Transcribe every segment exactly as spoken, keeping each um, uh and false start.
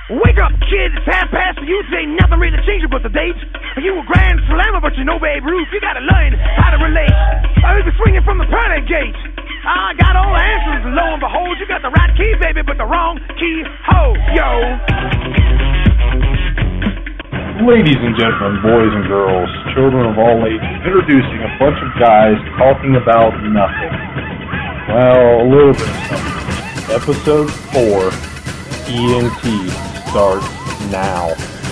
Wake up, kid, it's half past for you. Today nothing really changing but the dates. You a grand slammer, but you know Babe Ruth. You gotta learn how to relate. I was swinging from the pearly gate. I got all the answers, and lo and behold, you got the right key, baby, but the wrong key. Ho, yo. Ladies and gentlemen, boys and girls, children of all ages, introducing a bunch of guys talking about nothing. Well, a little bit of something. Episode four, E N T, starts now.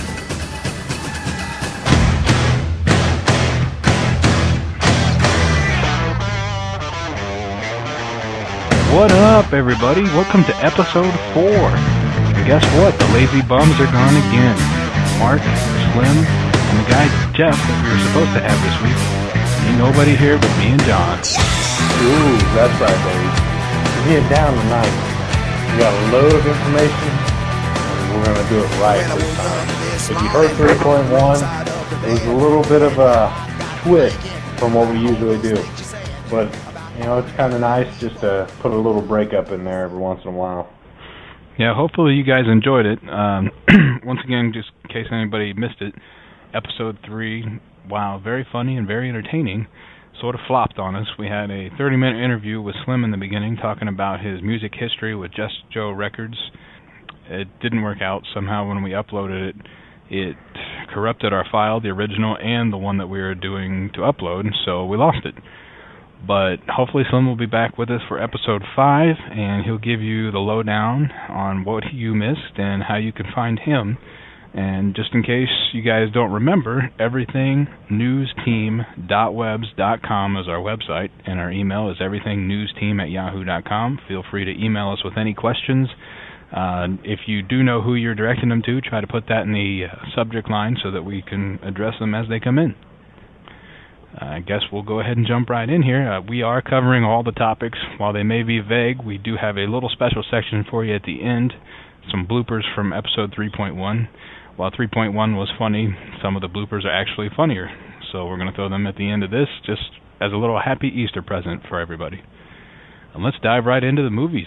What up, everybody? Welcome to episode four. And guess what? The lazy bums are gone again. Mark, Slim, and the guy Jeff that we were supposed to have this week. Ain't nobody here but me and John. Ooh, that's right, baby. We're getting down tonight. We got a load of information, and we're going to do it right this time. If you heard three point one, it was a little bit of a twist from what we usually do. But, you know, it's kind of nice just to put a little breakup in there every once in a while. Yeah, hopefully you guys enjoyed it. Um, once again, just in case anybody missed it, episode three, wow, very funny and very entertaining, sort of flopped on us. We had a thirty-minute interview with Slim in the beginning talking about his music history with Just Joe Records. It didn't work out. Somehow when we uploaded it, it corrupted our file, the original and the one that we were doing to upload, so we lost it. But hopefully Slim will be back with us for episode five, and he'll give you the lowdown on what you missed and how you can find him. And just in case you guys don't remember, everything news team dot webs dot com is our website, and our email is everything news team at yahoo dot com. Feel free to email us with any questions. Uh, if you do know who you're directing them to, try to put that in the uh, subject line so that we can address them as they come in. Uh, I guess we'll go ahead and jump right in here. Uh, we are covering all the topics. While they may be vague, we do have a little special section for you at the end, some bloopers from episode three point one. While three point one was funny, some of the bloopers are actually funnier. So we're going to throw them at the end of this just as a little happy Easter present for everybody. And let's dive right into the movies.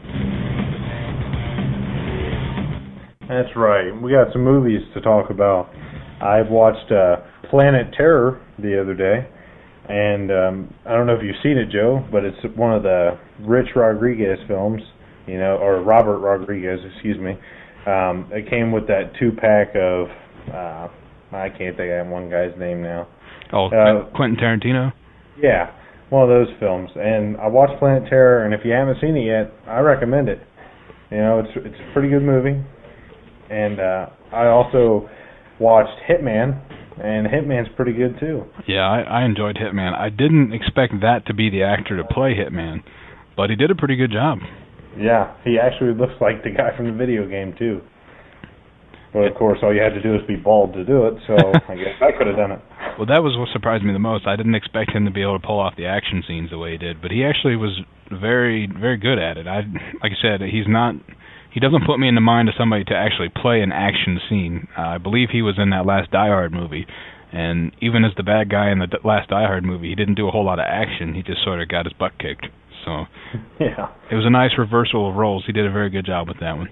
That's right. We got some movies to talk about. I've watched uh, Planet Terror the other day, and um, I don't know if you've seen it, Joe, but it's one of the Rich Rodriguez films, you know, or Robert Rodriguez, excuse me. Um, it came with that two-pack of, uh, I can't think of one guy's name now. Oh, uh, Quentin Tarantino? Yeah, one of those films. And I watched Planet Terror, and if you haven't seen it yet, I recommend it. You know, it's it's a pretty good movie. And uh, I also watched Hitman, and Hitman's pretty good too. Yeah, I, I enjoyed Hitman. I didn't expect that to be the actor to play Hitman, but he did a pretty good job. Yeah, he actually looks like the guy from the video game too. But of course, all you had to do was be bald to do it, so I guess I could have done it. Well, that was what surprised me the most. I didn't expect him to be able to pull off the action scenes the way he did, but he actually was very, very good at it. I, like I said, he's not... He doesn't put me in the mind of somebody to actually play an action scene. Uh, I believe he was in that last Die Hard movie, and even as the bad guy in the last Die Hard movie, he didn't do a whole lot of action. He just sort of got his butt kicked. So yeah, it was a nice reversal of roles. He did a very good job with that one.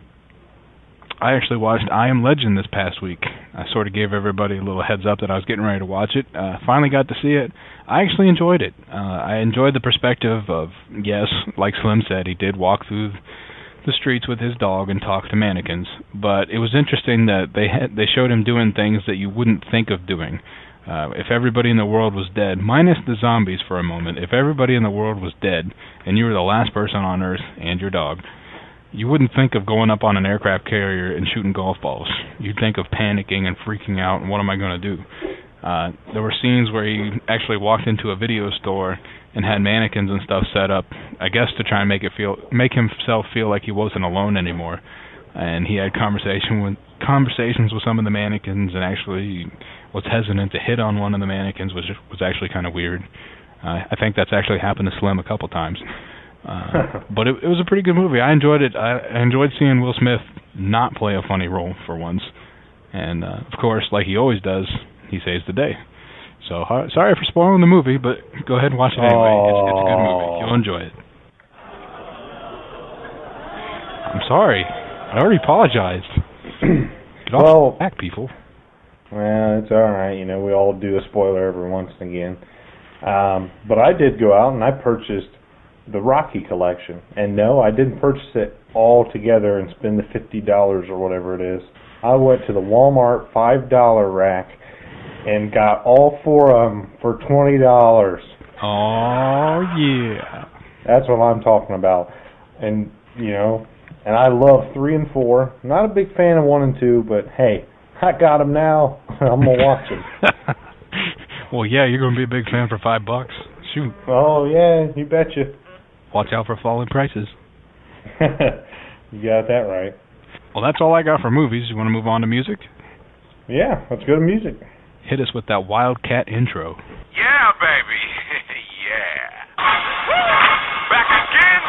I actually watched I Am Legend this past week. I sort of gave everybody a little heads up that I was getting ready to watch it. Uh, finally got to see it. I actually enjoyed it. Uh, I enjoyed the perspective of, yes, like Slim said, he did walk through the streets with his dog and talk to mannequins, but it was interesting that they had, they showed him doing things that you wouldn't think of doing. Uh, if everybody in the world was dead, minus the zombies for a moment, if everybody in the world was dead and you were the last person on Earth and your dog, you wouldn't think of going up on an aircraft carrier and shooting golf balls. You'd think of panicking and freaking out and what am I going to do? Uh, there were scenes where he actually walked into a video store and had mannequins and stuff set up, I guess to try and make it feel, make himself feel like he wasn't alone anymore. And he had conversation with conversations with some of the mannequins, and actually was hesitant to hit on one of the mannequins, which was actually kind of weird. Uh, I think that's actually happened to Slim a couple times. Uh, but it, it was a pretty good movie. I enjoyed it. I, I enjoyed seeing Will Smith not play a funny role for once. And, uh, of course, like he always does, he saves the day. So, uh, sorry for spoiling the movie, but go ahead and watch it anyway. It's, it's a good movie. You'll enjoy it. I'm sorry. I already apologized. Get off well, back, people. Well, it's all right. You know, we all do a spoiler every once and again. Um, but I did go out and I purchased the Rocky collection. And no, I didn't purchase it all together and spend the fifty dollars or whatever it is. I went to the Walmart five dollar rack and got all four of them for twenty dollars. Oh, yeah. That's what I'm talking about. And, you know, and I love three and four. Not a big fan of one and two, but hey, I got them now. I'm going to watch them. Well, yeah, you're going to be a big fan for five bucks. Shoot. Oh, yeah, you betcha. Watch out for falling prices. You got that right. Well, that's all I got for movies. You want to move on to music? Yeah, let's go to music. Hit us with that Wildcat intro. Yeah, baby. Yeah. Back again.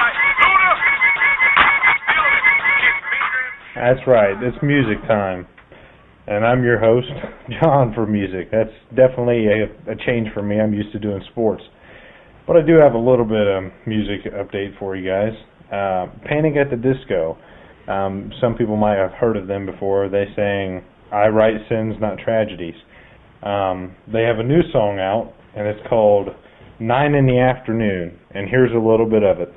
That's right. It's music time. And I'm your host, John, for music. That's definitely a, a change for me. I'm used to doing sports. But I do have a little bit of music update for you guys. Uh, Panic at the Disco. Um, some people might have heard of them before. They sang, I Write Sins, Not Tragedies. Um, they have a new song out, and it's called Nine in the Afternoon. And here's a little bit of it.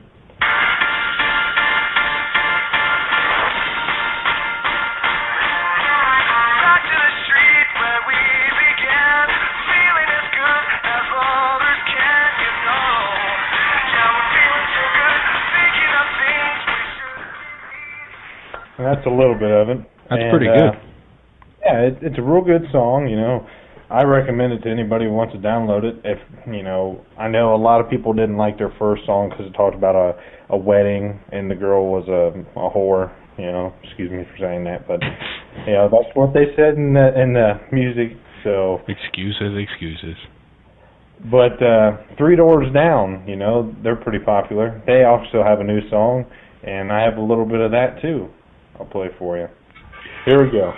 That's a little bit of it. That's and, pretty good. Uh, yeah, it, it's a real good song, you know. I recommend it to anybody who wants to download it. If, you know, I know a lot of people didn't like their first song because it talked about a, a wedding and the girl was a, a whore, you know. Excuse me for saying that, but, you know, that's what they said in the, in the music, so. Excuses, excuses. But uh, Three Doors Down, you know, they're pretty popular. They also have a new song, and I have a little bit of that, too. I'll play for you. Here we go.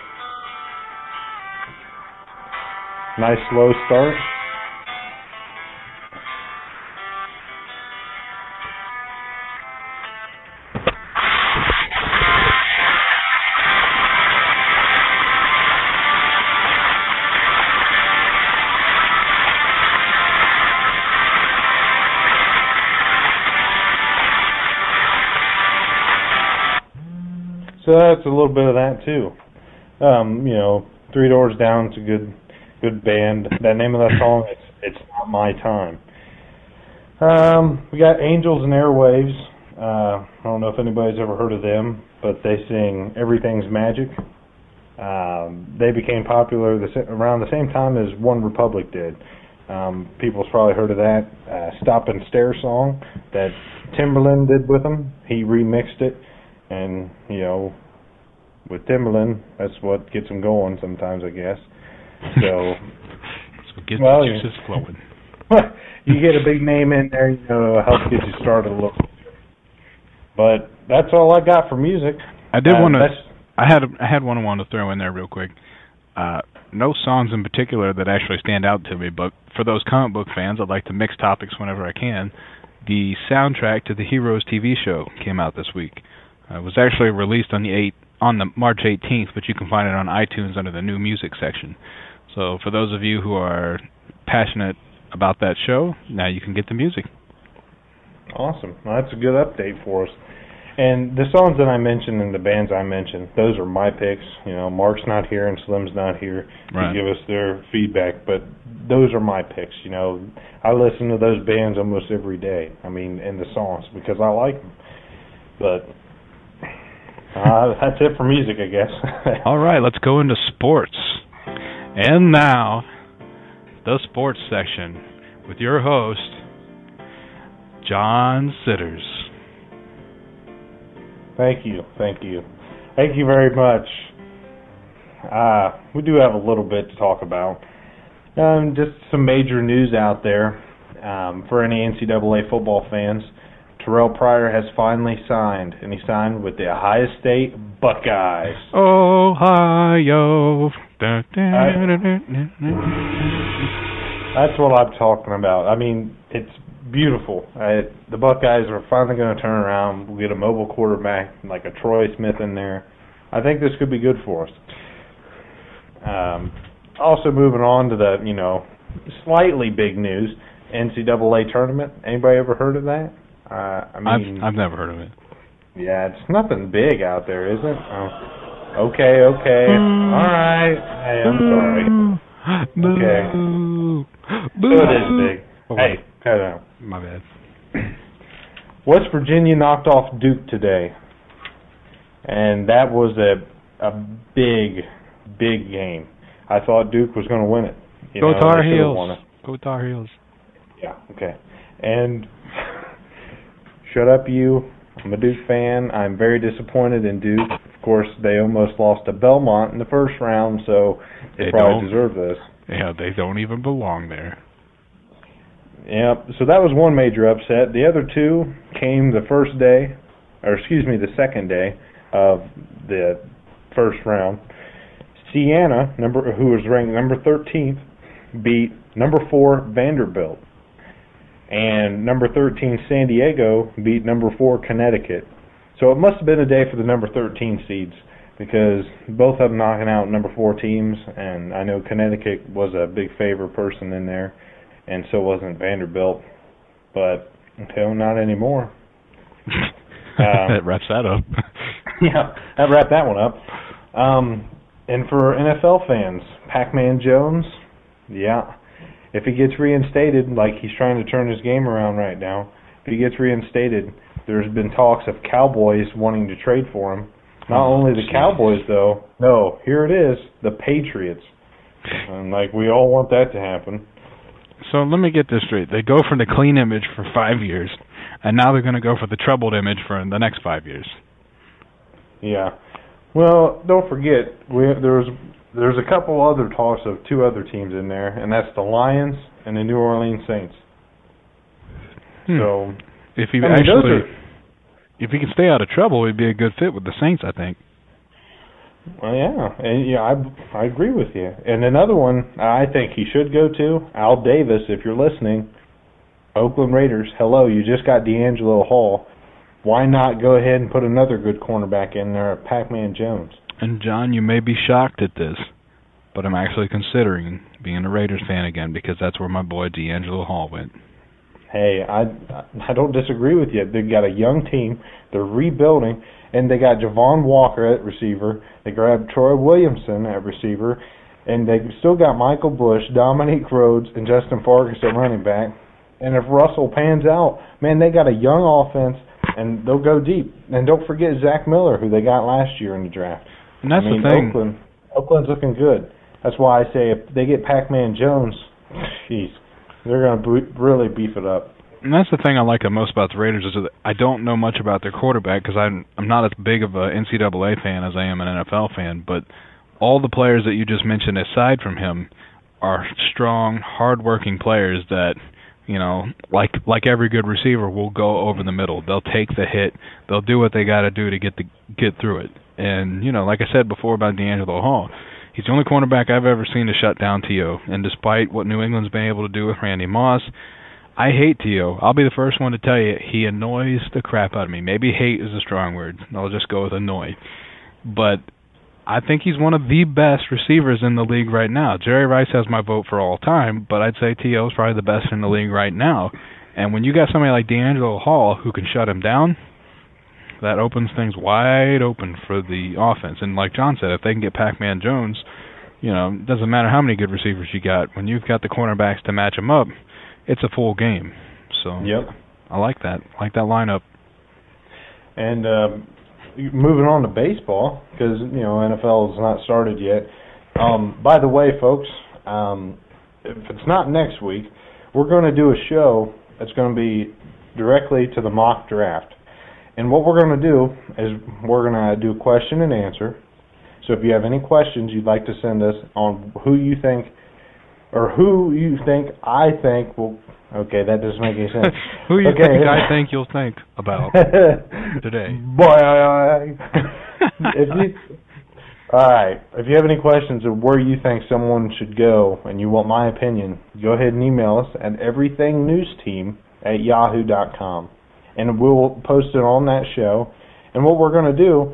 Nice slow start. So that's a little bit of that too. Um, you know, Three Doors Down, it's a good good band. The name of that song, it's It's Not My Time. Um, we got Angels and Airwaves. Uh, I don't know if anybody's ever heard of them, but they sing Everything's Magic. Um, they became popular the, around the same time as One Republic did. Um, people's probably heard of that uh, Stop and Stare song that Timberland did with them. He remixed it. And, you know, with Timberland, that's what gets them going sometimes, I guess. So, that's what gets well, the juices flowing. You get a big name in there, you know, it'll help get you started a little bit. But that's all I got for music. I did uh, want to, I had a, I had one I wanted to throw in there real quick. Uh, no songs in particular that actually stand out to me, but for those comic book fans, I'd like to mix topics whenever I can. The soundtrack to the Heroes T V show came out this week. Uh, it was actually released on the eight on the March eighteenth, but you can find it on iTunes under the new music section. So for those of you who are passionate about that show, now you can get the music. Awesome. Well, that's a good update for us. And the songs that I mentioned and the bands I mentioned, those are my picks. You know, Mark's not here and Slim's not here right. to give us their feedback, but those are my picks. You know, I listen to those bands almost every day. I mean, and the songs because I like them. But Uh, that's it for music, I guess. All right, let's go into sports. And now, the sports section with your host, John Sitters. Thank you, thank you. Thank you very much. Uh, we do have a little bit to talk about. Um, just some major news out there um, for any N C double A football fans. Terrell Pryor has finally signed, and he signed with the Ohio State Buckeyes. Ohio. Da, da, I, da, da, da. That's what I'm talking about. I mean, it's beautiful. I, the Buckeyes are finally going to turn around. We'll get a mobile quarterback like a Troy Smith in there. I think this could be good for us. Um, also moving on to the, you know, slightly big news, N C double A tournament. Anybody ever heard of that? Uh, I mean, I've, I've never heard of it. Yeah, it's nothing big out there, is it? Oh. Okay, okay. All right. Hey, I'm sorry. Okay. Boo. It is big. Oh, hey, cut it out. My bad. West Virginia knocked off Duke today, and that was a a big, big game. I thought Duke was going to win it. You Go know, Tar they should've Heels. won it. Go Tar Heels. Yeah, okay. And shut up, you. I'm a Duke fan. I'm very disappointed in Duke. Of course, they almost lost to Belmont in the first round, so they, They probably don't. deserve this. Yeah, they don't even belong there. Yep, so that was one major upset. The other two came the first day, or excuse me, the second day of the first round. Siena, number who was ranked number thirteenth, beat number four Vanderbilt. And number thirteen San Diego beat number four Connecticut. So it must have been a day for the number thirteen seeds, because both of them knocking out number four teams, and I know Connecticut was a big favor person in there, and so wasn't Vanderbilt. But, okay, not anymore. um, That wraps that up. yeah, that wrapped that one up. Um, and for N F L fans, Pac-Man Jones, yeah, if he gets reinstated, like he's trying to turn his game around right now, if he gets reinstated, there's been talks of Cowboys wanting to trade for him. Not Oh, only the geez. Cowboys, though, no, here it is, the Patriots. And, like, we all want that to happen. So let me get this straight. They go for the clean image for five years, and now they're going to go for the troubled image for the next five years. Yeah. Well, don't forget, we, there's there's a couple other talks of two other teams in there, and that's the Lions and the New Orleans Saints. Hmm. So, if he I mean, those actually, are- if he can stay out of trouble, he'd be a good fit with the Saints, I think. well, yeah, and yeah, I I agree with you. And another one I think he should go to, Al Davis, if you're listening, Oakland Raiders. Hello, you just got D'Angelo Hall. Why not go ahead and put another good cornerback in there, Pac-Man Jones? And John, you may be shocked at this, but I'm actually considering being a Raiders fan again because that's where my boy D'Angelo Hall went. Hey, I I don't disagree with you. They've got a young team. They're rebuilding, and they got Javon Walker at receiver. They grabbed Troy Williamson at receiver, and they still got Michael Bush, Dominique Rhodes, and Justin Fargas at running back. And if Russell pans out, man, they got a young offense, and they'll go deep. And don't forget Zach Miller, who they got last year in the draft. And that's I mean, the thing. Oakland, Oakland's looking good. That's why I say if they get Pac-Man Jones, jeez, they're going to really beef it up. And that's the thing I like the most about the Raiders is that I don't know much about their quarterback because I'm I'm not as big of a N C double A fan as I am an N F L fan. But all the players that you just mentioned, aside from him, are strong, hard-working players that, you know, like like every good receiver, will go over the middle. They'll take the hit. They'll do what they got to do to get the get through it. And you know, like I said before about D'Angelo Hall, he's the only cornerback I've ever seen to shut down T O. And despite what New England's been able to do with Randy Moss, I hate T O. I'll be the first one to tell you, he annoys the crap out of me. Maybe hate is a strong word. I'll just go with annoy. But I think he's one of the best receivers in the league right now. Jerry Rice has my vote for all time, but I'd say T O is probably the best in the league right now. And when you got somebody like D'Angelo Hall who can shut him down, that opens things wide open for the offense. And like John said, if they can get Pac-Man Jones, you know, it doesn't matter how many good receivers you got. When you've got the cornerbacks to match them up, it's a full game. So Yep. I like that. I like that lineup. And um, moving on to baseball, because, you know, N F L is not started yet. Um, by the way, folks, um, if it's not next week, we're going to do a show that's going to be directly to the mock draft. And what we're going to do is we're going to do a question and answer. So if you have any questions you'd like to send us on who you think, or who you think I think will, okay, that doesn't make any sense. Who you okay. think I think you'll think about today? Boy, I, I, if you, all right, if you have any questions of where you think someone should go and you want my opinion, go ahead and email us at everythingnewsteam at yahoo dot com. And we'll post it on that show. And what we're going to do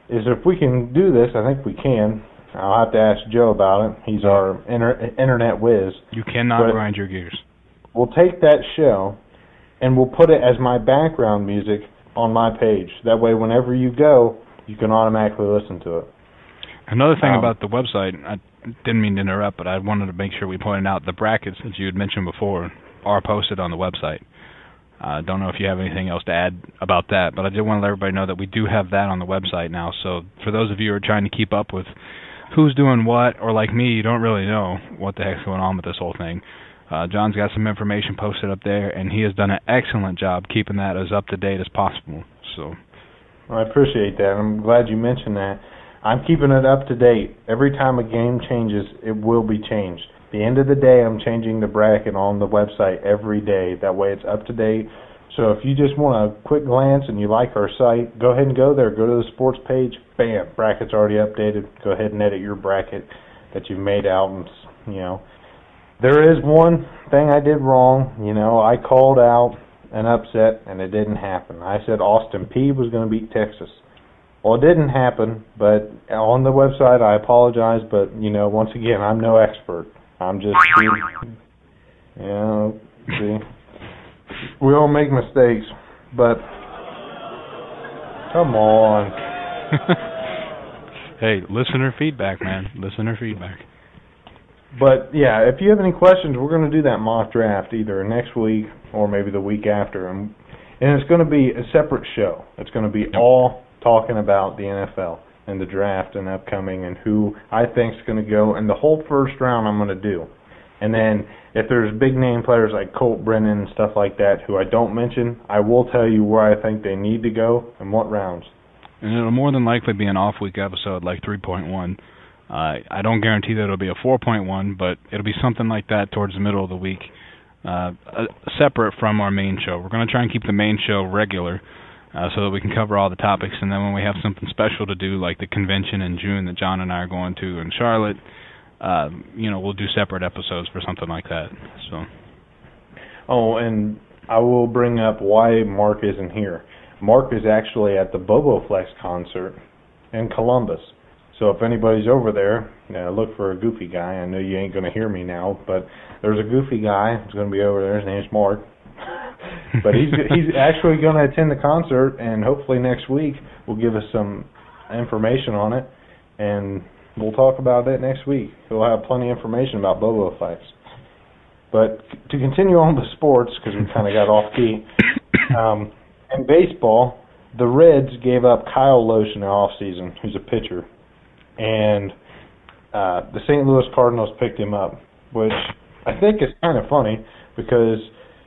is if we can do this, I think we can. I'll have to ask Joe about it. He's our inter- internet whiz. You cannot but grind your gears. We'll take that show and we'll put it as my background music on my page. That way, whenever you go, you can automatically listen to it. Another thing um, about the website, I didn't mean to interrupt, but I wanted to make sure we pointed out the brackets that you had mentioned before are posted on the website. I uh, don't know if you have anything else to add about that, but I did want to let everybody know that we do have that on the website now. So for those of you who are trying to keep up with who's doing what, or like me, you don't really know what the heck's going on with this whole thing, uh, John's got some information posted up there, and he has done an excellent job keeping that as up-to-date as possible. So I appreciate that. I'm glad you mentioned that. I'm keeping it up to date. Every time a game changes, it will be changed. At the end of the day, I'm changing the bracket on the website every day. That way it's up to date. So if you just want a quick glance and you like our site, go ahead and go there. Go to the sports page. Bam, bracket's already updated. Go ahead and edit your bracket that you made out. And, you know, there is one thing I did wrong. You know, I called out an upset, and it didn't happen. I said Austin Peay was going to beat Texas. Well, it didn't happen, but on the website, I apologize, but, you know, once again, I'm no expert. I'm just, you know, see, we all make mistakes, but come on. Hey, listener feedback, man, listener feedback. But, yeah, if you have any questions, we're going to do that mock draft either next week or maybe the week after, and, and it's going to be a separate show. It's going to be all talking about the N F L and the draft and upcoming and who I think is going to go. And the whole first round I'm going to do. And then if there's big name players like Colt Brennan and stuff like that who I don't mention, I will tell you where I think they need to go and what rounds. And it'll more than likely be an off-week episode like three point one. Uh, I don't guarantee that it'll be a four point one, but it'll be something like that towards the middle of the week, uh, uh, separate from our main show. We're going to try and keep the main show regular, Uh, so that we can cover all the topics, and then when we have something special to do, like the convention in June that John and I are going to in Charlotte, uh, you know, we'll do separate episodes for something like that. So. Oh, and I will bring up why Mark isn't here. Mark is actually at the Boboflex concert in Columbus. So if anybody's over there, you know, look for a goofy guy. I know you ain't going to hear me now, but there's a goofy guy who's going to be over there. His name's Mark. But he's he's actually going to attend the concert, and hopefully next week will give us some information on it, and we'll talk about it next week. We'll have plenty of information about Boboflex. But to continue on with sports, because we kind of got off key, um, in baseball, the Reds gave up Kyle Lohse in the offseason, who's a pitcher, and uh, the Saint Louis Cardinals picked him up, which I think is kind of funny because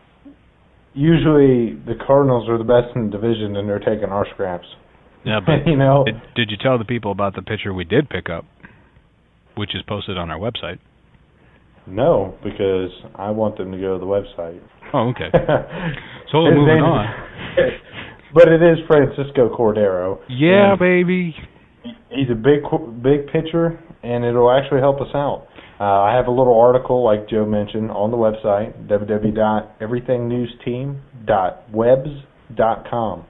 usually the Cardinals are the best in the division, and they're taking our scraps. Yeah, but you know, did, did you tell the people about the pitcher we did pick up, which is posted on our website? No, because I want them to go to the website. Oh, okay. So we're moving on. But it is Francisco Cordero. Yeah, baby. He's a big, big pitcher, and it'll actually help us out. Uh, I have a little article, like Joe mentioned, on the website, w w w dot everything news team dot webs dot com.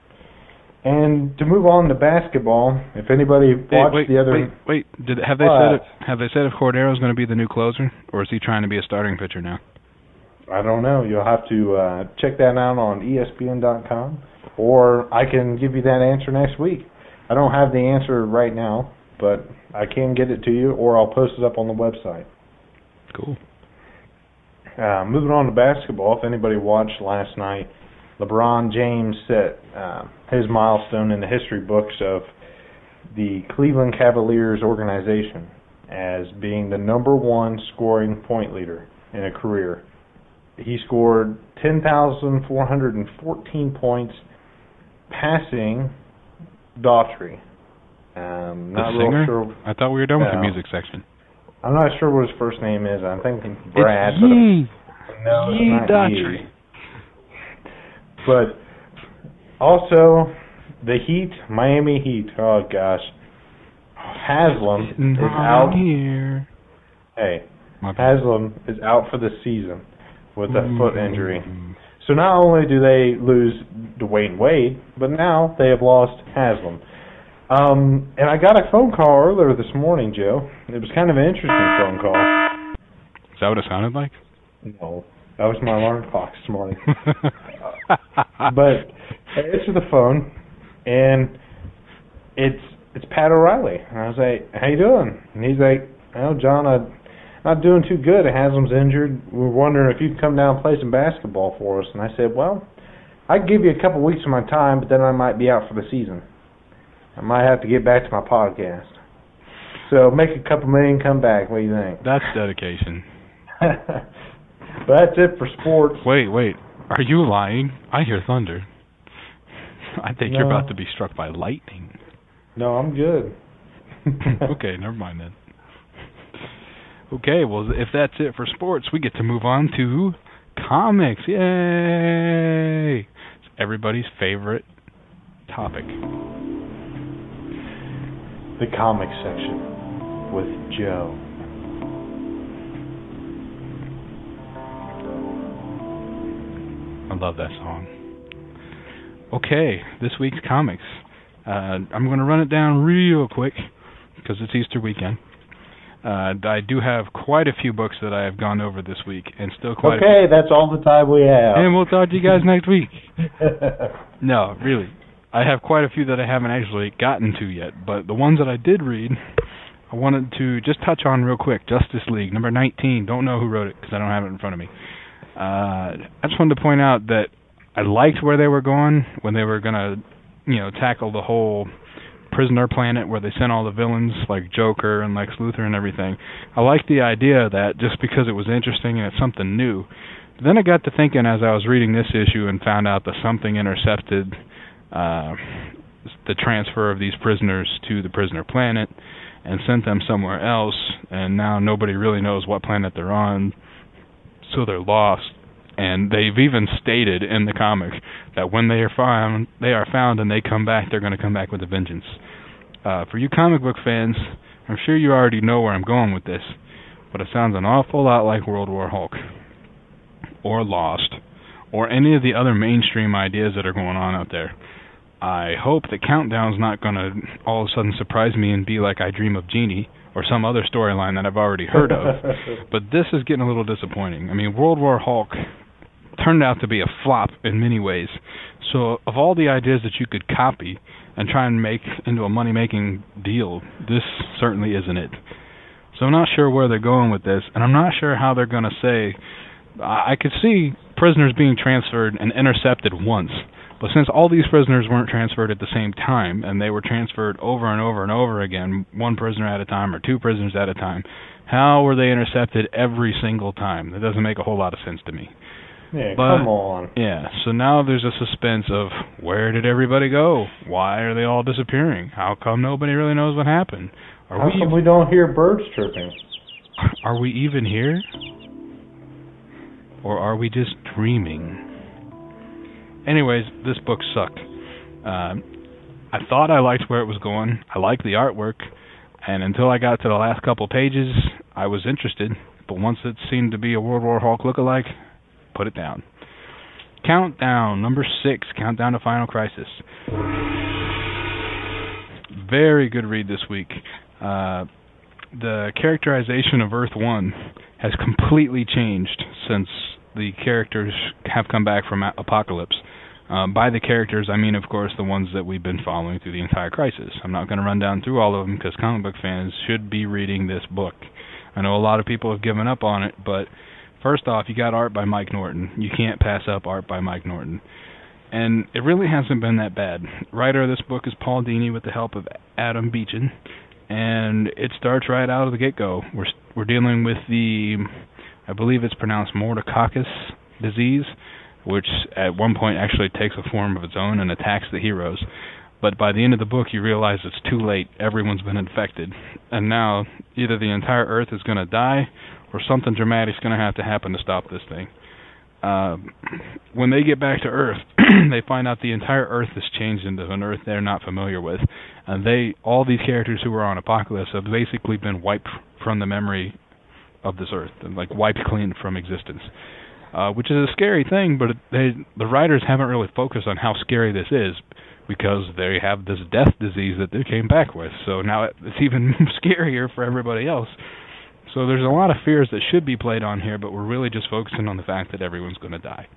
And to move on to basketball, if anybody watched hey, wait, the other... Wait, wait, Did, have they said if, have they said if Cordero's going to be the new closer, or is he trying to be a starting pitcher now? I don't know. You'll have to uh, check that out on E S P N dot com, or I can give you that answer next week. I don't have the answer right now, but I can get it to you, or I'll post it up on the website. Cool. Uh, moving on to basketball, if anybody watched last night, LeBron James set uh, his milestone in the history books of the Cleveland Cavaliers organization as being the number one scoring point leader in a career. He scored ten thousand four hundred fourteen points, passing Daughtry. Um, not the real singer? sure. I thought we were done with no. the music section. I'm not sure what his first name is. I'm thinking Brad. It's Yee. But no, Yee it's not Daughtry. Yee. But also, the Heat, Miami Heat. Oh gosh, Haslam is out. Here. Hey, Haslam is out for the season with a mm. foot injury. So not only do they lose Dwayne Wade, but now they have lost Haslam. Um, and I got a phone call earlier this morning, Joe. It was kind of an interesting phone call. Is that what it sounded like? No, that was my alarm clock this morning. uh, but I answered the phone, and it's it's Pat O'Reilly. And I was like, "How you doing?" And he's like, "Oh, John, I'm not doing too good. Haslam's injured. We're wondering if you'd come down and play some basketball for us." And I said, "Well, I'd give you a couple weeks of my time, but then I might be out for the season. I might have to get back to my podcast. So make a couple million, come back. What do you think?" That's dedication. But that's it for sports. Wait, wait. Are you lying? I hear thunder. I think No. you're about to be struck by lightning. No, I'm good. Okay, never mind then. Okay, well, if that's it for sports, we get to move on to comics. Yay! It's everybody's favorite topic. The comics section with Joe. I love that song. Okay, this week's comics. Uh, I'm going to run it down real quick because it's Easter weekend. Uh, I do have quite a few books that I have gone over this week, and still quite. Okay, a few. That's all the time we have. And we'll talk to you guys next week. No, really. I have quite a few that I haven't actually gotten to yet, but the ones that I did read, I wanted to just touch on real quick. Justice League, number nineteen. Don't know who wrote it because I don't have it in front of me. Uh, I just wanted to point out that I liked where they were going when they were going to, you know, tackle the whole prisoner planet where they sent all the villains like Joker and Lex Luthor and everything. I liked the idea of that just because it was interesting and it's something new. But then I got to thinking as I was reading this issue and found out that something intercepted uh, the transfer of these prisoners to the prisoner planet and sent them somewhere else, and now nobody really knows what planet they're on, so they're lost. And they've even stated in the comic that when they are found, they are found and they come back, they're going to come back with a vengeance. Uh, for you comic book fans, I'm sure you already know where I'm going with this, but it sounds an awful lot like World War Hulk, or Lost, or any of the other mainstream ideas that are going on out there. I hope that Countdown's not going to all of a sudden surprise me and be like I Dream of Jeannie, or some other storyline that I've already heard of. But this is getting a little disappointing. I mean, World War Hulk turned out to be a flop in many ways. So of all the ideas that you could copy and try and make into a money-making deal, this certainly isn't it. So I'm not sure where they're going with this, and I'm not sure how they're going to say... I could see prisoners being transferred and intercepted once, but since all these prisoners weren't transferred at the same time, and they were transferred over and over and over again, one prisoner at a time or two prisoners at a time, how were they intercepted every single time? That doesn't make a whole lot of sense to me. Yeah, But, come on. Yeah, so now there's a suspense of where did everybody go? Why are they all disappearing? How come nobody really knows what happened? Are How we come we don't hear birds chirping? Are we even here? Or are we just dreaming? Anyways, this book sucked. Uh, I thought I liked where it was going. I liked the artwork. And until I got to the last couple pages, I was interested. But once it seemed to be a World War Hulk lookalike, put it down. Countdown, number six, Countdown to Final Crisis. Very good read this week. Uh, the characterization of Earth One has completely changed since the characters have come back from Apocalypse. Um, by the characters, I mean, of course, the ones that we've been following through the entire crisis. I'm not going to run down through all of them because comic book fans should be reading this book. I know a lot of people have given up on it, but first off, you got art by Mike Norton. You can't pass up art by Mike Norton. And it really hasn't been that bad. Writer of this book is Paul Dini with the help of Adam Beechin, and it starts right out of the get-go. We're we're dealing with the, I believe it's pronounced Mordecai's disease, which at one point actually takes a form of its own and attacks the heroes. But by the end of the book, you realize it's too late. Everyone's been infected. And now either the entire Earth is going to die or something dramatic is going to have to happen to stop this thing. Uh, when they get back to Earth, they find out the entire Earth has changed into an Earth they're not familiar with. And they, all these characters who were on Apocalypse have basically been wiped from the memory of this Earth, like wiped clean from existence. uh, which is a scary thing, but they, the writers haven't really focused on how scary this is because they have this death disease that they came back with. So now it's even scarier for everybody else. So there's a lot of fears that should be played on here, but we're really just focusing on the fact that everyone's going to die.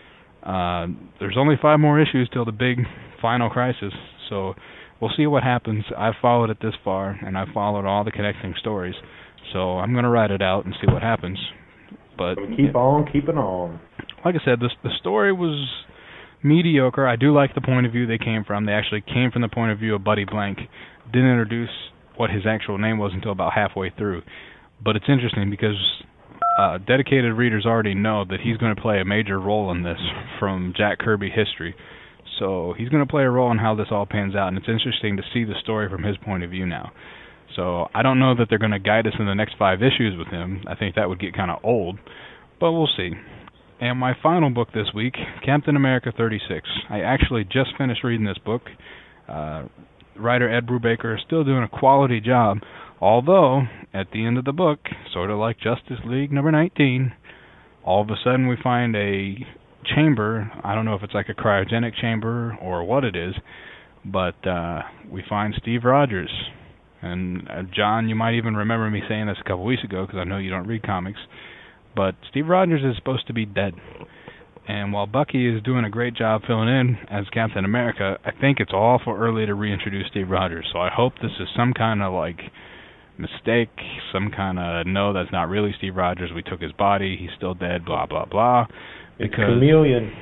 Uh, there's only five more issues till the big final crisis, so we'll see what happens. I've followed it this far, and I've followed all the connecting stories, so I'm going to write it out and see what happens. But keep on keeping on. Like I said, the the story was mediocre. I do like the point of view they came from. They actually came from the point of view of Buddy Blank. Didn't introduce what his actual name was until about halfway through. But it's interesting because uh, dedicated readers already know that he's going to play a major role in this from Jack Kirby history. So he's going to play a role in how this all pans out, and it's interesting to see the story from his point of view now. So I don't know that they're going to guide us in the next five issues with him. I think that would get kind of old, but we'll see. And my final book this week, Captain America thirty-six. I actually just finished reading this book. Uh, writer Ed Brubaker is still doing a quality job, although at the end of the book, sort of like Justice League number nineteen, all of a sudden we find a chamber. I don't know if it's like a cryogenic chamber or what it is, but uh, we find Steve Rogers. And uh, John, you might even remember me saying this a couple weeks ago because I know you don't read comics. But Steve Rogers is supposed to be dead. And while Bucky is doing a great job filling in as Captain America, I think it's awful early to reintroduce Steve Rogers. So I hope this is some kind of, like, mistake, some kind of, no, that's not really Steve Rogers. We took his body. He's still dead, blah, blah, blah. It's Chameleon.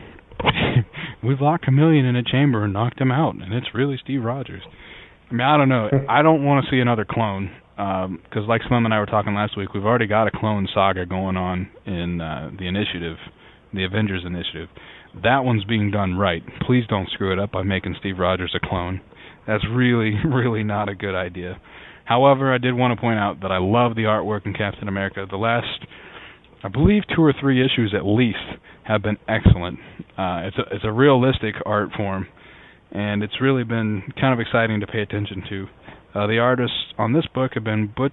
We've locked Chameleon in a chamber and knocked him out, and it's really Steve Rogers. I mean, I don't know. I don't want to see another clone. Because um, like Slim and I were talking last week, we've already got a clone saga going on in uh, the Initiative, the Avengers Initiative. That one's being done right. Please don't screw it up by making Steve Rogers a clone. That's really, really not a good idea. However, I did want to point out that I love the artwork in Captain America. The last, I believe, two or three issues at least have been excellent. Uh, it's a, it's a realistic art form, and it's really been kind of exciting to pay attention to. Uh, the artists on this book have been Butch,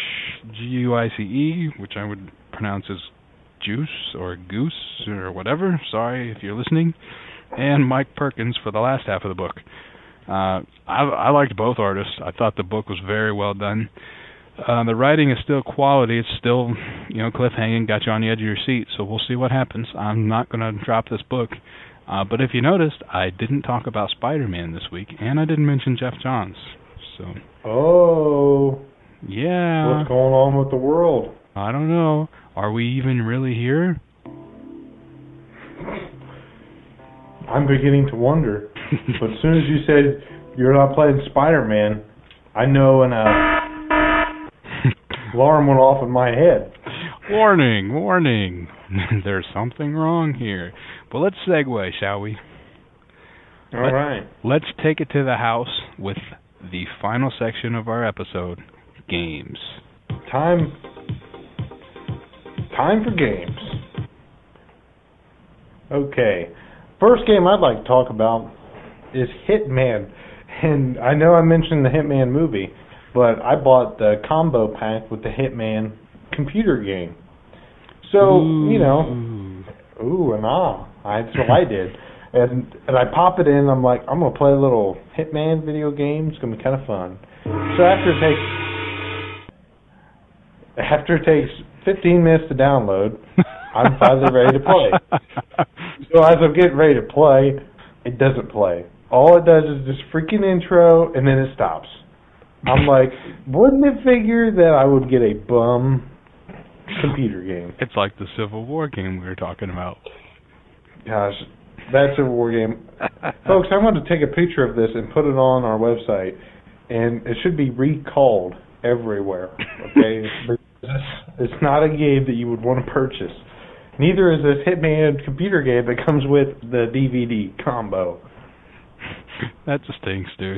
G U I C E, which I would pronounce as Juice or Goose or whatever. Sorry if you're listening. And Mike Perkins for the last half of the book. Uh, I, I liked both artists. I thought the book was very well done. Uh, the writing is still quality. It's still, you know, cliffhanging, got you on the edge of your seat. So we'll see what happens. I'm not going to drop this book. Uh, but if you noticed, I didn't talk about Spider-Man this week, and I didn't mention Jeff Johns. So. Oh. Yeah. What's going on with the world? I don't know. Are we even really here? I'm beginning to wonder. But as soon as you said you're not playing Spider-Man, I know an uh, alarm went off in my head. Warning, warning. There's something wrong here. But let's segue, shall we? All Let, right. Let's take it to the house with the final section of our episode, games. Time, time for games. Okay. First game I'd like to talk about is Hitman. And I know I mentioned the Hitman movie, but I bought the combo pack with the Hitman computer game. So, ooh. you know, ooh and ah, that's what I did. And and I pop it in, I'm like, I'm going to play a little Hitman video game. It's going to be kind of fun. So after it takes, after it takes fifteen minutes to download, I'm finally ready to play. So as I'm getting ready to play, it doesn't play. All it does is this freaking intro, and then it stops. I'm like, wouldn't it figure that I would get a bum computer game? It's like the Civil War game we were talking about. Gosh, that's a war game. Folks, I'm going to take a picture of this and put it on our website, and it should be recalled everywhere, okay? It's not a game that you would want to purchase. Neither is this Hitman computer game that comes with the D V D combo. That just stinks, dude.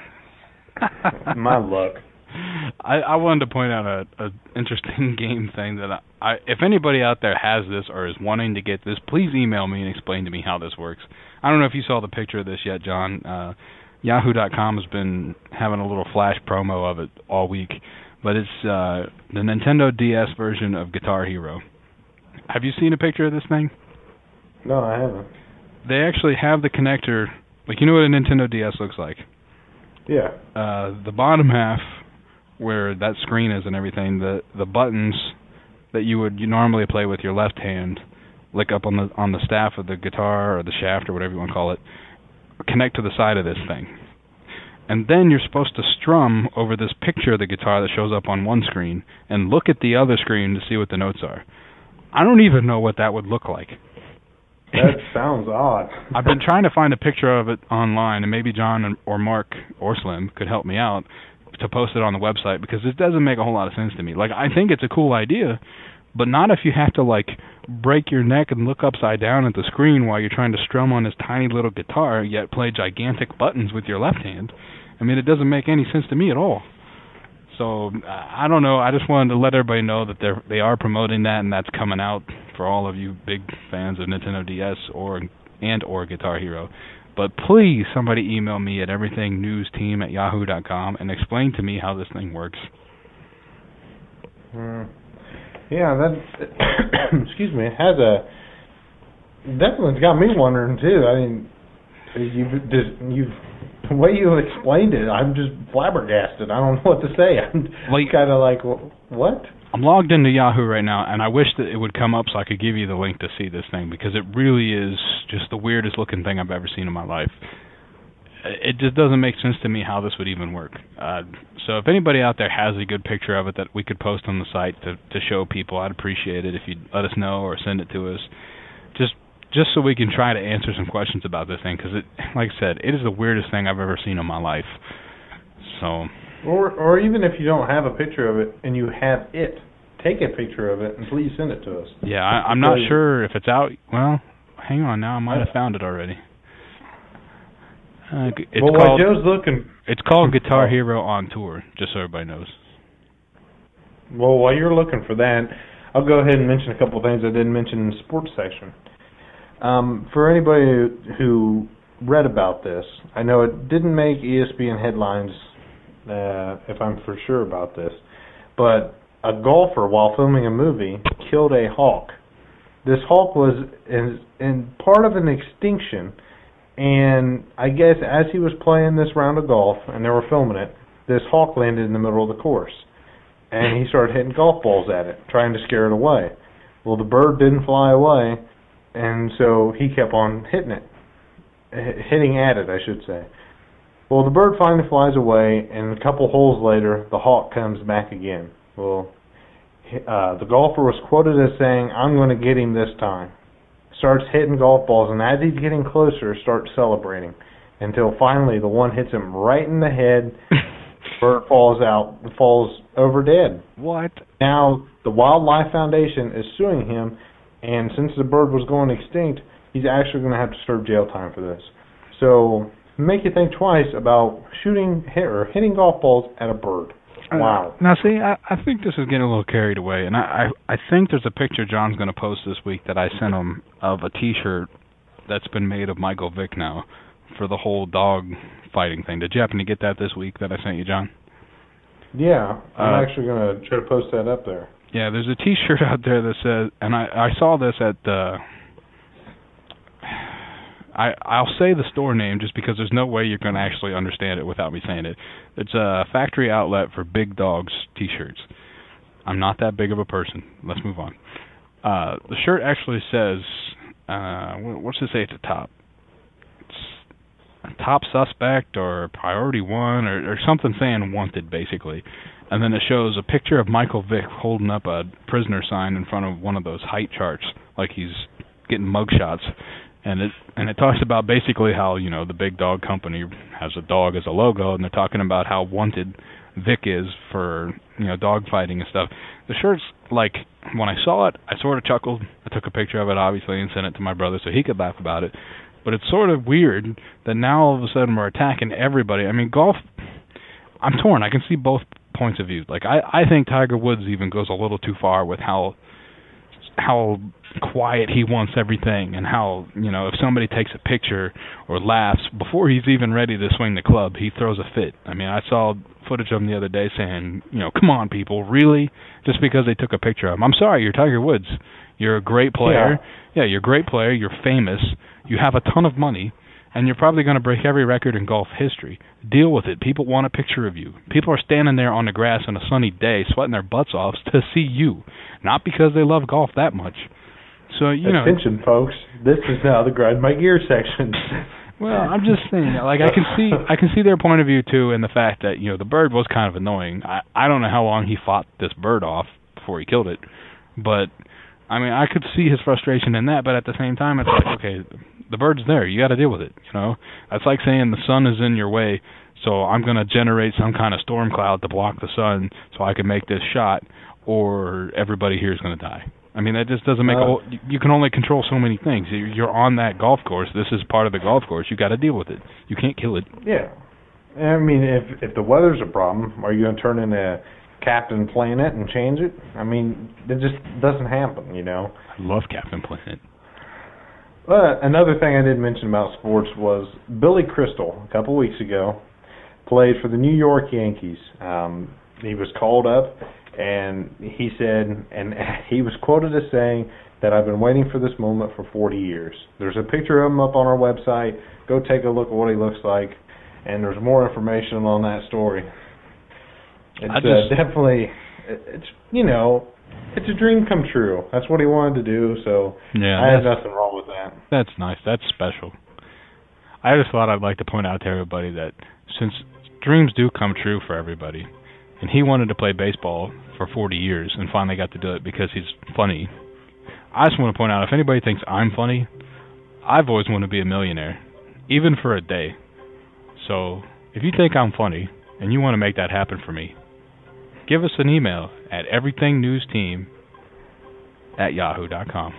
My luck. I, I wanted to point out a, a interesting game thing that I, I, if anybody out there has this or is wanting to get this, please email me and explain to me how this works. I don't know if you saw the picture of this yet, John. Uh, Yahoo dot com has been having a little flash promo of it all week, but it's uh, the Nintendo D S version of Guitar Hero. Have you seen a picture of this thing? No, I haven't. They actually have the connector, like, you know what a Nintendo D S looks like? Yeah. Uh, the bottom half, where that screen is and everything, the the buttons that you would you normally play with your left hand, like up on the on the staff of the guitar or the shaft or whatever you want to call it, connect to the side of this thing. And then you're supposed to strum over this picture of the guitar that shows up on one screen and look at the other screen to see what the notes are. I don't even know what that would look like. That sounds odd. I've been trying to find a picture of it online, and maybe John or Mark or Slim could help me out to post it on the website, because it doesn't make a whole lot of sense to me. Like, I think it's a cool idea, but not if you have to, like, break your neck and look upside down at the screen while you're trying to strum on this tiny little guitar, yet play gigantic buttons with your left hand. I mean, it doesn't make any sense to me at all. So, I don't know. I just wanted to let everybody know that they're they are promoting that, and that's coming out for all of you big fans of Nintendo D S or and or Guitar Hero. But please, somebody email me at everythingnewsteam at yahoo dot com and explain to me how this thing works. Mm. Yeah, that excuse me, it has a definitely got me wondering too. I mean, you've just you've the way you explained it, I'm just flabbergasted. I don't know what to say. I'm like, kind of like, what? I'm logged into Yahoo right now, and I wish that it would come up so I could give you the link to see this thing, because it really is just the weirdest looking thing I've ever seen in my life. It just doesn't make sense to me how this would even work. Uh, so if anybody out there has a good picture of it that we could post on the site to, to show people, I'd appreciate it if you'd let us know or send it to us. Just just so we can try to answer some questions about this thing, because, it, like I said, it is the weirdest thing I've ever seen in my life. So, or or even if you don't have a picture of it and you have it, take a picture of it and please send it to us. Yeah, I, I'm not sure if it's out. Well, hang on now. I might have found it already. Uh, it's well, called, Joe's looking. It's called Guitar Hero on Tour, just so everybody knows. Well, while you're looking for that, I'll go ahead and mention a couple of things I didn't mention in the sports section. Um, for anybody who read about this, I know it didn't make E S P N headlines, uh, if I'm for sure about this, but a golfer, while filming a movie, killed a hawk. This hawk was in, in part of an extinction, and I guess as he was playing this round of golf, and they were filming it, this hawk landed in the middle of the course, and he started hitting golf balls at it, trying to scare it away. Well, the bird didn't fly away, and so he kept on hitting it, hitting at it, I should say. Well, the bird finally flies away, and a couple holes later, the hawk comes back again. Well, uh, the golfer was quoted as saying, "I'm going to get him this time." Starts hitting golf balls, and as he's getting closer, starts celebrating, until finally the one hits him right in the head. Bird falls out, falls over dead. What? Now, the Wildlife Foundation is suing him, and since the bird was going extinct, he's actually going to have to serve jail time for this. So, make you think twice about shooting hit, or hitting golf balls at a bird. Wow. Uh, now, see, I, I think this is getting a little carried away, and I, I, I think there's a picture John's going to post this week that I sent him of a T-shirt that's been made of Michael Vick now for the whole dog fighting thing. Did you happen to get that this week that I sent you, John? Yeah, I'm uh, actually going to try to post that up there. Yeah, there's a T-shirt out there that says, and I, I saw this at the, I, I'll say the store name just because there's no way you're going to actually understand it without me saying it. It's a factory outlet for Big Dogs T-shirts. I'm not that big of a person. Let's move on. Uh, the shirt actually says, uh, what's it say at the top? It's a top suspect or priority one or, or something saying wanted, basically. And then it shows a picture of Michael Vick holding up a prisoner sign in front of one of those height charts, like he's getting mugshots. And it and it talks about basically how, you know, the Big Dog Company has a dog as a logo, and they're talking about how wanted Vic is for, you know, dog fighting and stuff. The shirt's, like, when I saw it, I sort of chuckled. I took a picture of it, obviously, and sent it to my brother so he could laugh about it. But it's sort of weird that now all of a sudden we're attacking everybody. I mean, golf, I'm torn. I can see both points of view. Like, I, I think Tiger Woods even goes a little too far with how how quiet he wants everything, and how, you know, if somebody takes a picture or laughs before he's even ready to swing the club, he throws a fit. I mean, I saw footage of him the other day saying, you know, come on, people, really? Just because they took a picture of him. I'm sorry, you're Tiger Woods. You're a great player. Yeah, yeah you're a great player. You're famous. You have a ton of money, and you're probably going to break every record in golf history. Deal with it. People want a picture of you. People are standing there on the grass on a sunny day sweating their butts off to see you, not because they love golf that much. So, you know, attention, folks. This is now the Grind My Gear section. Well, I'm just saying, like, I can see I can see their point of view, too, in the fact that, you know, the bird was kind of annoying. I, I don't know how long he fought this bird off before he killed it, but, I mean, I could see his frustration in that, but at the same time, it's like, okay, the bird's there. You got to deal with it, you know? That's like saying the sun is in your way, so I'm going to generate some kind of storm cloud to block the sun so I can make this shot, or everybody here is going to die. I mean, that just doesn't make uh, a whole... You can only control so many things. You're on that golf course. This is part of the golf course. You got to deal with it. You can't kill it. Yeah. I mean, if if the weather's a problem, are you going to turn into Captain Planet and change it? I mean, it just doesn't happen, you know? I love Captain Planet. But another thing I did mention about sports was Billy Crystal, a couple weeks ago, played for the New York Yankees. Um, he was called up, and he said, and he was quoted as saying that I've been waiting for this moment for forty years. There's a picture of him up on our website. Go take a look at what he looks like, and there's more information on that story. It's I just, uh, definitely, it's you know, it's a dream come true. That's what he wanted to do, so yeah, I have nothing wrong with that. That's nice. That's special. I just thought I'd like to point out to everybody that since dreams do come true for everybody, and he wanted to play baseball for forty years and finally got to do it because he's funny. I just want to point out, if anybody thinks I'm funny, I've always wanted to be a millionaire, even for a day. So if you think I'm funny and you want to make that happen for me, give us an email at everythingnewsteam at yahoo dot com.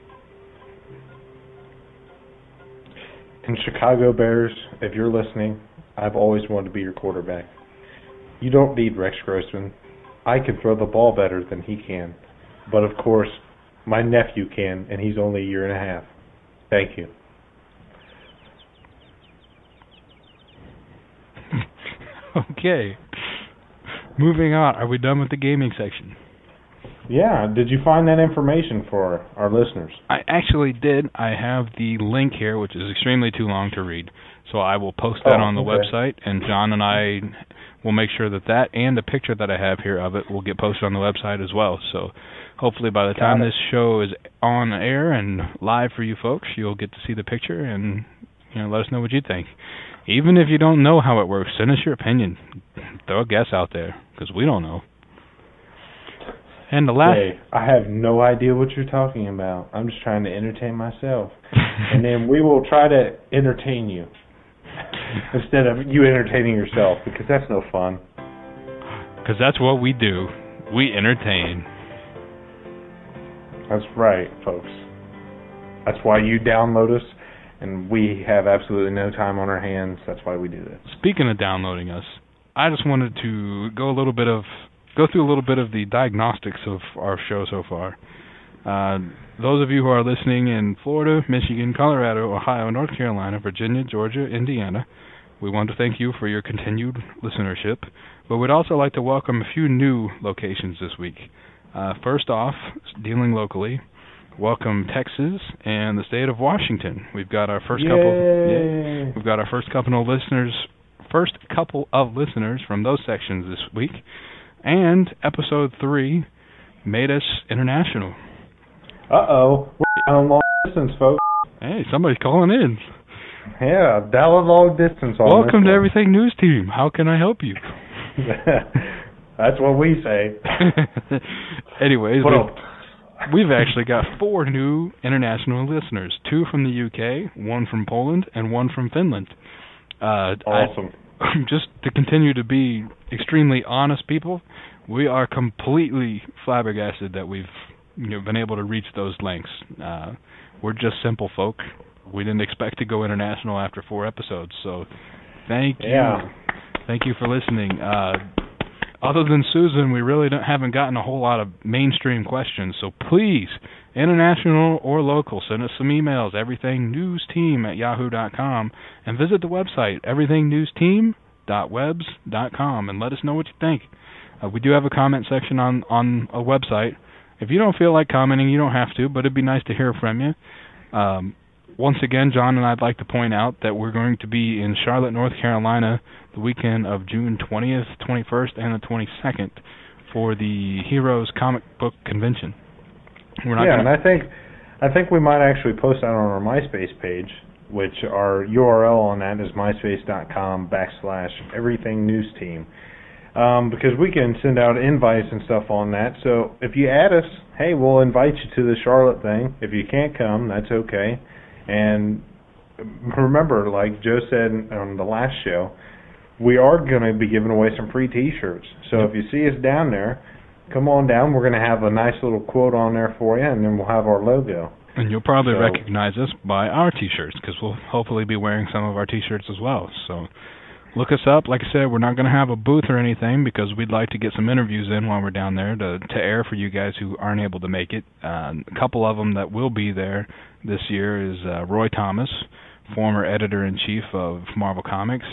And Chicago Bears, if you're listening, I've always wanted to be your quarterback. You don't need Rex Grossman. I can throw the ball better than he can. But, of course, my nephew can, and he's only a year and a half. Thank you. Okay. Moving on. Are we done with the gaming section? Yeah. Did you find that information for our listeners? I actually did. I have the link here, which is extremely too long to read. So I will post that oh, on the okay. website, and John and I will make sure that that and the picture that I have here of it will get posted on the website as well. So hopefully by the Got time it. this show is on air and live for you folks, you'll get to see the picture and, you know, let us know what you think. Even if you don't know how it works, send us your opinion. Throw a guess out there, because we don't know. And the last... Hey, I have no idea what you're talking about. I'm just trying to entertain myself. And then we will try to entertain you instead of you entertaining yourself, because that's no fun. Because that's what we do. We entertain. That's right, folks. That's why you download us, and we have absolutely no time on our hands. That's why we do this. Speaking of downloading us, I just wanted to go a little bit of go through a little bit of the diagnostics of our show so far. Uh, those of you who are listening in Florida, Michigan, Colorado, Ohio, North Carolina, Virginia, Georgia, Indiana, we want to thank you for your continued listenership, but we'd also like to welcome a few new locations this week. Uh, first off, dealing locally, welcome Texas and the state of Washington. We've got our first Yay. couple. Yeah, we've got our first couple of listeners. First couple of listeners from those sections this week, and episode three made us international. Uh oh, we're on long distance, folks. Hey, somebody's calling in. Yeah, dial a long distance on Welcome this to one. Everything News Team. How can I help you? That's what we say. Anyways, we've, we've actually got four new international listeners. Two from the U K, one from Poland, and one from Finland. Uh, awesome. I, just to continue to be extremely honest people, we are completely flabbergasted that we've you know, been able to reach those lengths. Uh, we're just simple folk. We didn't expect to go international after four episodes, so thank you. Yeah. Thank you for listening. Uh, other than Susan, we really don't, haven't gotten a whole lot of mainstream questions, so please, International or local, send us some emails, everythingnewsteam at yahoo dot com, and visit the website, everything news team dot webs dot com, and let us know what you think. Uh, we do have a comment section on, on a website. If you don't feel like commenting, you don't have to, but it'd be nice to hear from you. Um, once again, John and I'd like to point out that we're going to be in Charlotte, North Carolina, the weekend of June twentieth, twenty-first, and the twenty-second for the Heroes Comic Book Convention. We're not yeah, gonna... and I think I think we might actually post that on our MySpace page, which our U R L on that is myspace.com backslash everything news team. Um, because we can send out invites and stuff on that. So if you add us, hey, we'll invite you to the Charlotte thing. If you can't come, that's okay. And remember, like Joe said on the last show, we are going to be giving away some free T-shirts. So if you see us down there, come on down. We're going to have a nice little quote on there for you, and then we'll have our logo. And you'll probably so, recognize us by our T-shirts, because we'll hopefully be wearing some of our T-shirts as well. So look us up. Like I said, we're not going to have a booth or anything because we'd like to get some interviews in while we're down there to, to air for you guys who aren't able to make it. Uh, a couple of them that will be there this year is uh, Roy Thomas, former editor-in-chief of Marvel Comics.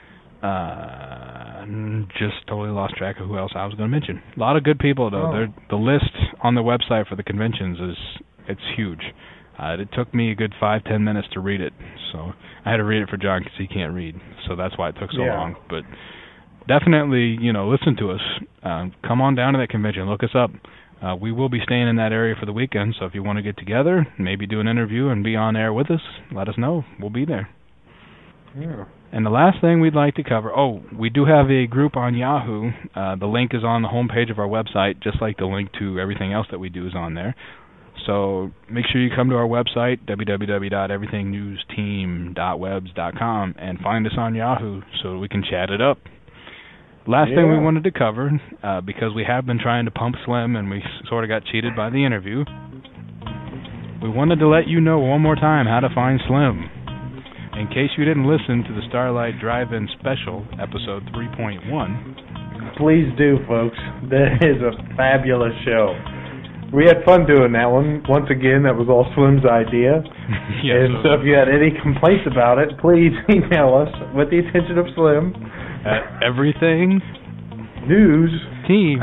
Uh, just totally lost track of who else I was going to mention. A lot of good people, though. Oh. The list on the website for the conventions is it's huge. Uh, it took me a good five, ten minutes to read it, so I had to read it for John because he can't read, so that's why it took so yeah. long. But definitely, you know, listen to us. Uh, come on down to that convention. Look us up. Uh, we will be staying in that area for the weekend, so if you want to get together, maybe do an interview and be on air with us, let us know. We'll be there. Yeah. And the last thing we'd like to cover, oh, we do have a group on Yahoo. Uh, the link is on the homepage of our website, just like the link to everything else that we do is on there. So make sure you come to our website, w w w dot everything news team dot webs dot com, and find us on Yahoo so we can chat it up. Last yeah. thing we wanted to cover, uh, because we have been trying to pump Slim and we sort of got cheated by the interview, we wanted to let you know one more time how to find Slim. In case you didn't listen to the Starlight Drive-In Special, episode three point one. Please do, folks. That is a fabulous show. We had fun doing that one. Once again, that was all Slim's idea. yes, and so if you had any complaints about it, please email us with the attention of Slim at everything news team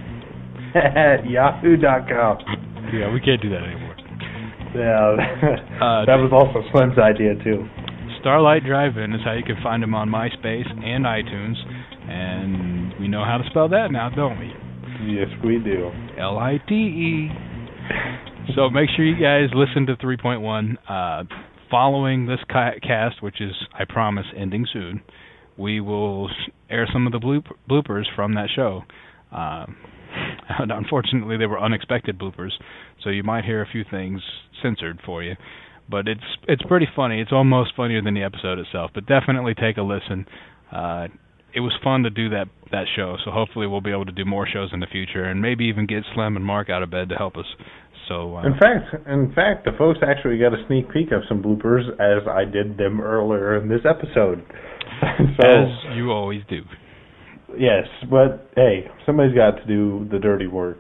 at yahoo dot com. Yeah, we can't do that anymore. Yeah, uh, that was also Slim's idea too. Starlight Drive-In is how you can find him on MySpace and iTunes, and we know how to spell that now, don't we? Yes, we do. L I T E. So make sure you guys listen to three point one. Uh, following this ca- cast, which is, I promise, ending soon, we will air some of the bloop- bloopers from that show. Uh, and unfortunately, they were unexpected bloopers, so you might hear a few things censored for you. But it's it's pretty funny. It's almost funnier than the episode itself. But definitely take a listen. Uh, it was fun to do that, that show, so hopefully we'll be able to do more shows in the future and maybe even get Slim and Mark out of bed to help us. So uh, in fact, in fact, the folks actually got a sneak peek of some bloopers as I did them earlier in this episode. So, as you always do. Yes, but hey, somebody's got to do the dirty work.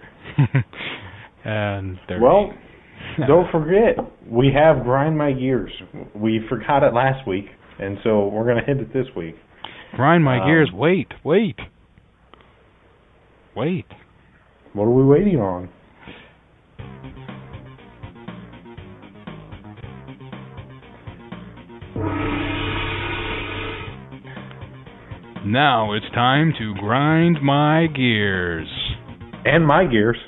and dirty. Well, don't forget, we have Grind My Gears. We forgot it last week, and so we're going to hit it this week. Grind my um, gears. Wait, wait. Wait. What are we waiting on? Now it's time to grind my gears. And my gears.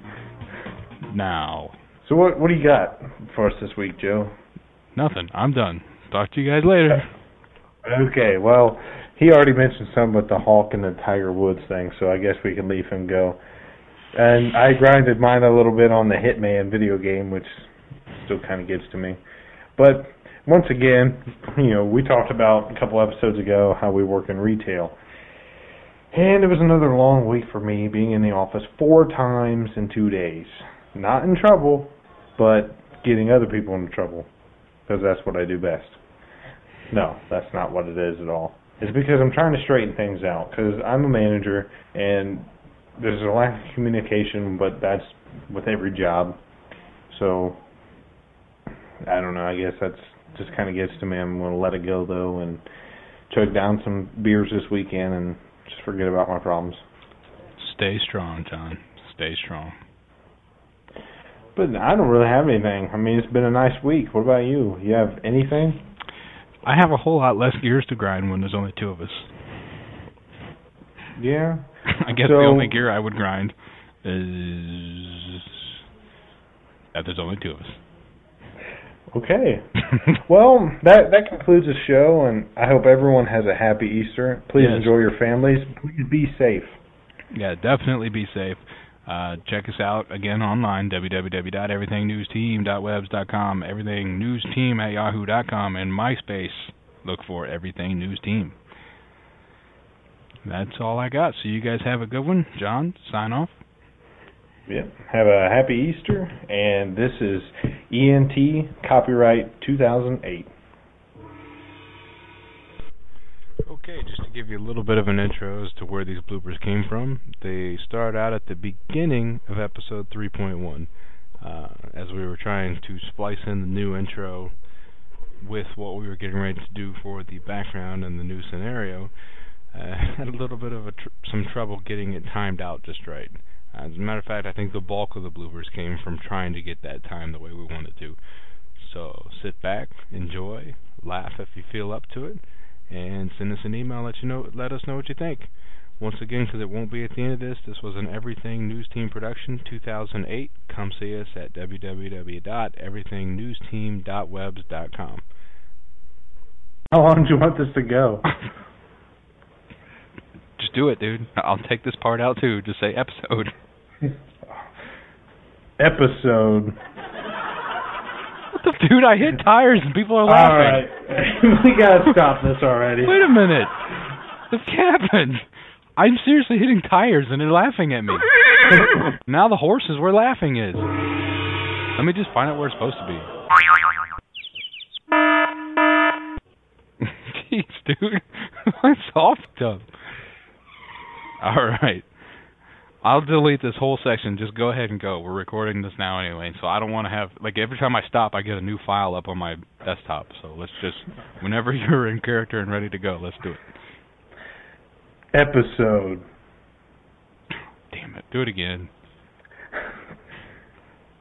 Now. So what what do you got for us this week, Joe? Nothing. I'm done. Talk to you guys later. Okay, well, he already mentioned something with the Hulk and the Tiger Woods thing, so I guess we can leave him go. And I grinded mine a little bit on the Hitman video game, which still kind of gets to me. But once again, you know, we talked about a couple episodes ago how we work in retail. And it was another long week for me, being in the office four times in two days. Not in trouble, but getting other people into trouble, because that's what I do best. No, that's not what it is at all. It's because I'm trying to straighten things out, because I'm a manager, and there's a lack of communication, but that's with every job. so I don't know. I guess that's just kind of gets to me. I'm going to let it go though, and chug down some beers this weekend, and just forget about my problems. Stay strong, John. Stay strong. But I don't really have anything. I mean, it's been a nice week. What about you? You have anything? I have a whole lot less gears to grind when there's only two of us. Yeah. I guess so, the only gear I would grind is that there's only two of us. Okay. Well, that that concludes the show, and I hope everyone has a happy Easter. Please yes. enjoy your families. Please be safe. Yeah, definitely be safe. Uh, check us out again online, w w w dot everything news team dot webs dot com, everything news team at yahoo dot com, and MySpace. Look for Everything News Team. That's all I got. So you guys have a good one. John, sign off. Yep. Have a happy Easter, and this is E N T, copyright two thousand eight. Okay, just to give you a little bit of an intro as to where these bloopers came from, they start out at the beginning of episode three point one, uh, as we were trying to splice in the new intro with what we were getting ready to do for the background and the new scenario. Uh, had a little bit of a tr- some trouble getting it timed out just right. Uh, as a matter of fact, I think the bulk of the bloopers came from trying to get that time the way we wanted to. So sit back, enjoy, laugh if you feel up to it, and send us an email. Let you know, let us know what you think. Once again, because it won't be at the end of this, this was an Everything News Team production, two thousand eight. Come see us at w w w dot everything news team dot webs dot com. How long do you want this to go? Just do it, dude. I'll take this part out too. Just say episode. Episode. What the dude? I hit tires and people are laughing. All right, we gotta stop this already. Wait a minute. What's happened? I'm seriously hitting tires and they're laughing at me. Now the horse is where laughing is. Let me just find out where it's supposed to be. Jeez, dude. What's off up? Alright. I'll delete this whole section. Just go ahead and go. We're recording this now anyway, so I don't want to have... Like, every time I stop, I get a new file up on my desktop. So let's just... Whenever you're in character and ready to go, let's do it. Episode. Damn it. Do it again.